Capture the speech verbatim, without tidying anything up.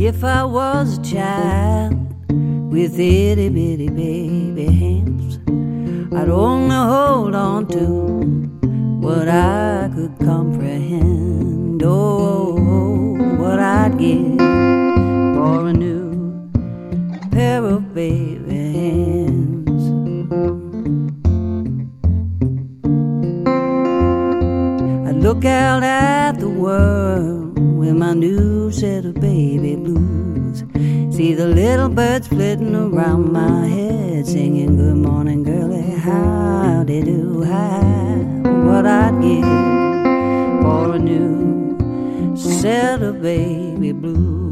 If I was a child with itty bitty baby hands, I'd only hold on to what I could comprehend. Oh, what I'd give for a new pair of baby hands. I'd look out at the world with my new set of baby blues, see the little birds flitting around my head, singing good morning girlie, how they do, how, what I'd give for a new set of baby blues.